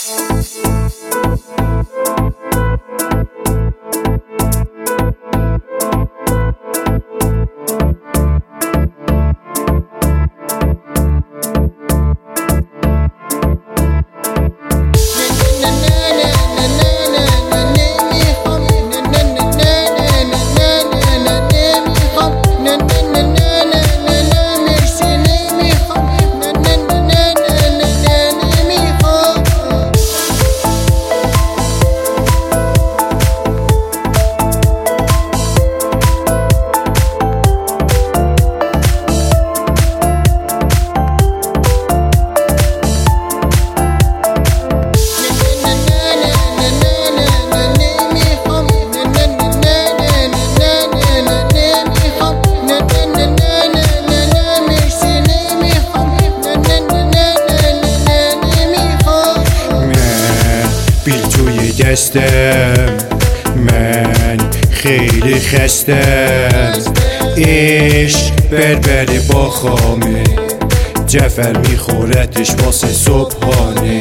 من خیلی خستم، عشق بربره با خامه، جعفر میخورتش واسه صبحانه.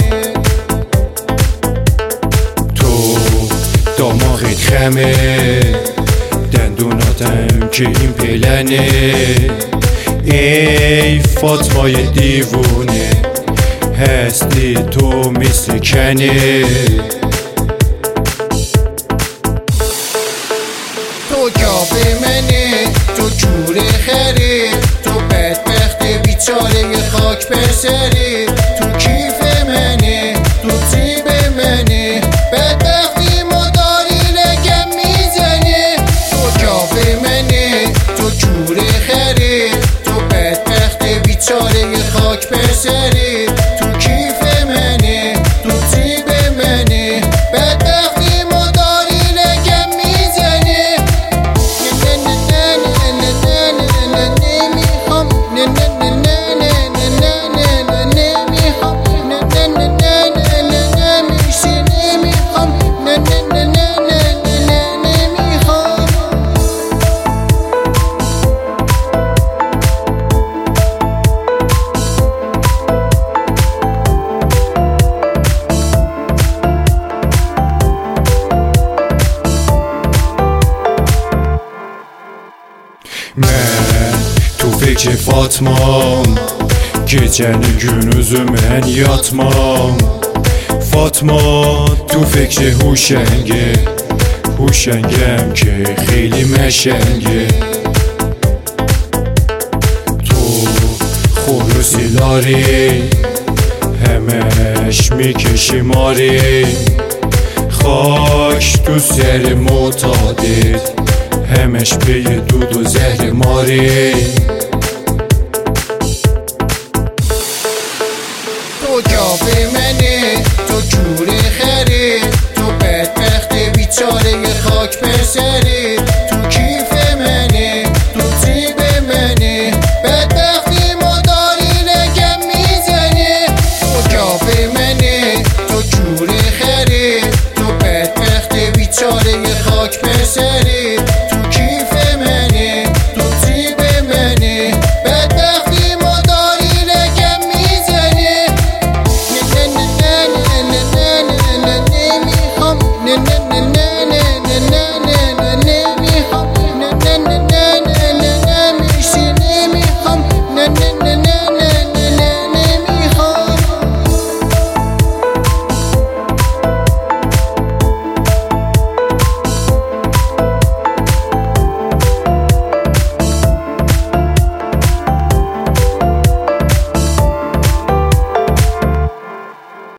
تو دماغت خمه، دندوناتم که این پلنه، ای فاطمای دیوونه، هستی تو مثل کنه. تو کافه منه، تو جور خری، تو بدبخت بیچاره خاک بر سری. تو کیف منه، تو تیب منه، بدبختی مداری لگم میزنه. تو کافه منه، تو جور خری، تو بدبخت بیچاره خاک بر سری. تو کیف منه، تو تیب منه، بدبختی مداری لگم میزنه. من تو فکر فاطمام که جن گونوزو من یاتمام. فاطما تو فکر هوشنگه، هوشنگم که خیلی مشنگه. تو خروسی داری، همش میکشی ماری، خاک تو سر معتادت، همش پی دود و زهر ماری.